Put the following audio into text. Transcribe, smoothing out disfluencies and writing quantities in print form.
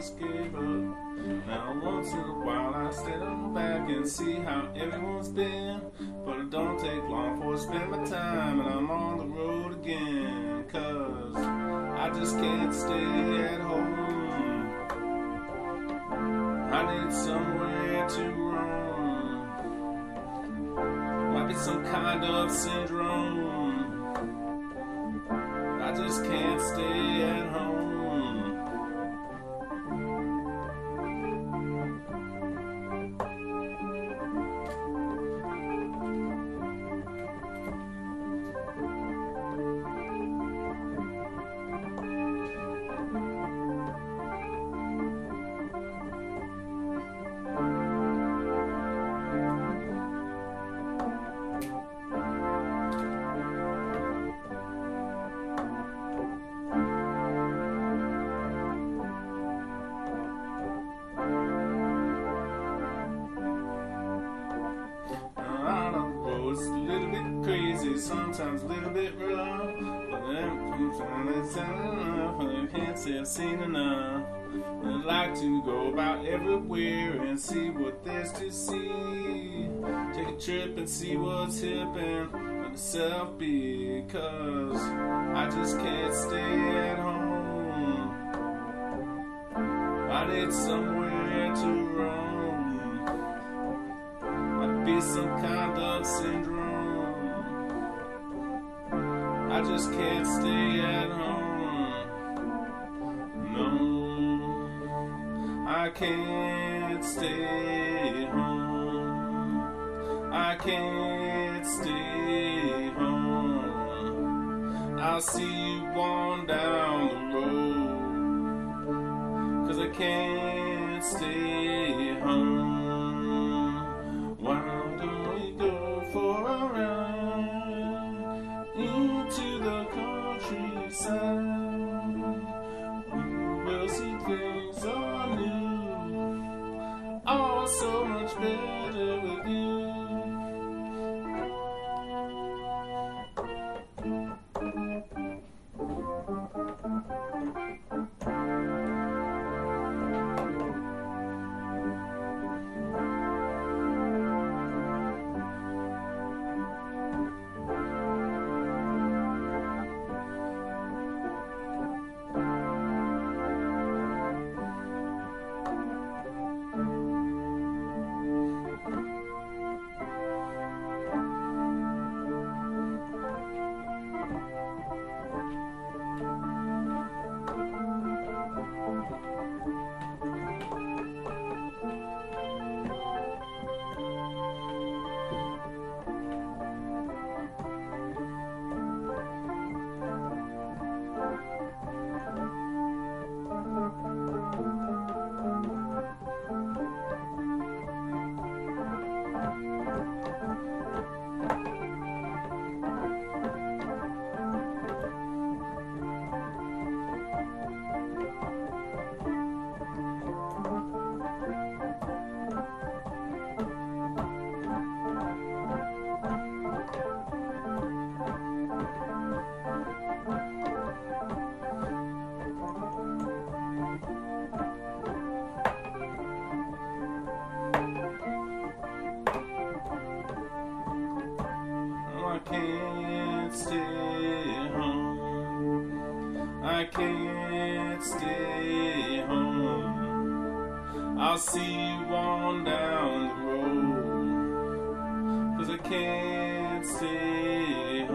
just gave up. Now once in a while I stand back and see how everyone's been, but it don't take long for I spend my time and I'm on the road again. Cause I just can't stay at home. I need somewhere to roam. Might be some kind of syndrome. I just can't stay at home. Crazy, sometimes a little bit rough, but then it's enough. I can't say I've seen enough. I'd like to go about everywhere and see what there's to see. Take a trip and see what's hip and let myself be, cause I just can't stay at home. I need somewhere to roam. Might be some kind of syndrome. I just can't stay at home. No, I can't stay home. I can't stay home. I'll see you on down the road. Cause I can't stay home. Why don't we go for a ride into the countryside? We'll see things are new, all so much better with you. I can't stay home. I can't stay home. I'll see you on down the road. Cause I can't stay